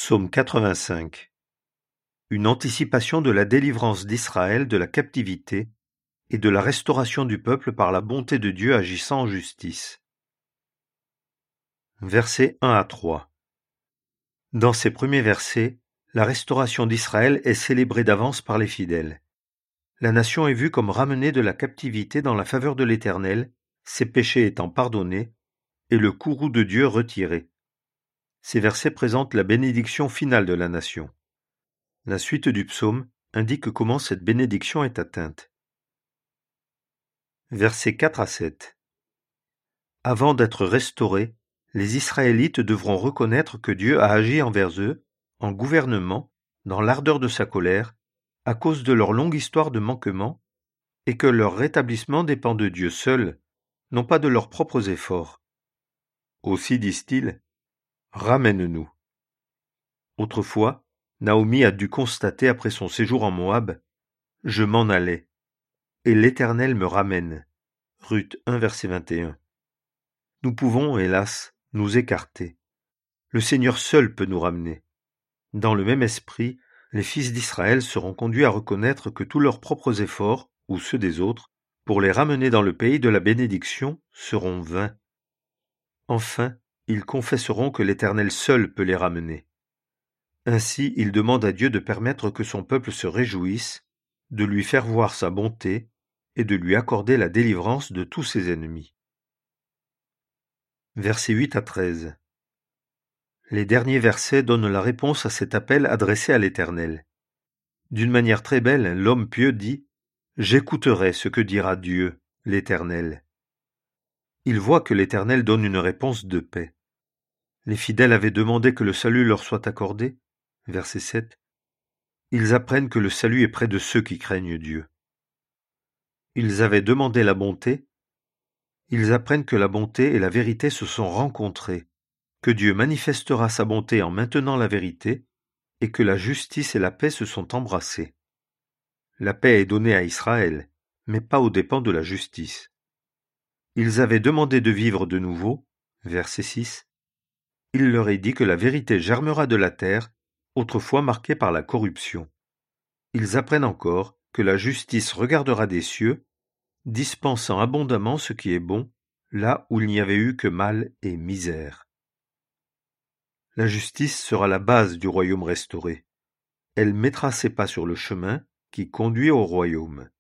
Psaume 85. Une anticipation de la délivrance d'Israël de la captivité et de la restauration du peuple par la bonté de Dieu agissant en justice. Versets 1 à 3. Dans ces premiers versets, la restauration d'Israël est célébrée d'avance par les fidèles. La nation est vue comme ramenée de la captivité dans la faveur de l'Éternel, ses péchés étant pardonnés, et le courroux de Dieu retiré. Ces versets présentent la bénédiction finale de la nation. La suite du psaume indique comment cette bénédiction est atteinte. Versets 4 à 7. Avant d'être restaurés, les Israélites devront reconnaître que Dieu a agi envers eux, en gouvernement, dans l'ardeur de sa colère, à cause de leur longue histoire de manquement, et que leur rétablissement dépend de Dieu seul, non pas de leurs propres efforts. Aussi disent-ils, « Ramène-nous ». Autrefois, Naomi a dû constater après son séjour en Moab, « Je m'en allais, et l'Éternel me ramène ». Ruth 1, verset 21. Nous pouvons, hélas, nous écarter. Le Seigneur seul peut nous ramener. Dans le même esprit, les fils d'Israël seront conduits à reconnaître que tous leurs propres efforts, ou ceux des autres, pour les ramener dans le pays de la bénédiction, seront vains. Enfin, ils confesseront que l'Éternel seul peut les ramener. Ainsi, ils demandent à Dieu de permettre que son peuple se réjouisse, de lui faire voir sa bonté et de lui accorder la délivrance de tous ses ennemis. Versets 8 à 13. Les derniers versets donnent la réponse à cet appel adressé à l'Éternel. D'une manière très belle, l'homme pieux dit « J'écouterai ce que dira Dieu, l'Éternel ». Il voit que l'Éternel donne une réponse de paix. Les fidèles avaient demandé que le salut leur soit accordé. Verset 7. Ils apprennent que le salut est près de ceux qui craignent Dieu. Ils avaient demandé la bonté. Ils apprennent que la bonté et la vérité se sont rencontrées, que Dieu manifestera sa bonté en maintenant la vérité, et que la justice et la paix se sont embrassées. La paix est donnée à Israël, mais pas aux dépens de la justice. Ils avaient demandé de vivre de nouveau, verset 6. Il leur est dit que la vérité germera de la terre, autrefois marquée par la corruption. Ils apprennent encore que la justice regardera des cieux, dispensant abondamment ce qui est bon, là où il n'y avait eu que mal et misère. La justice sera la base du royaume restauré. Elle mettra ses pas sur le chemin qui conduit au royaume.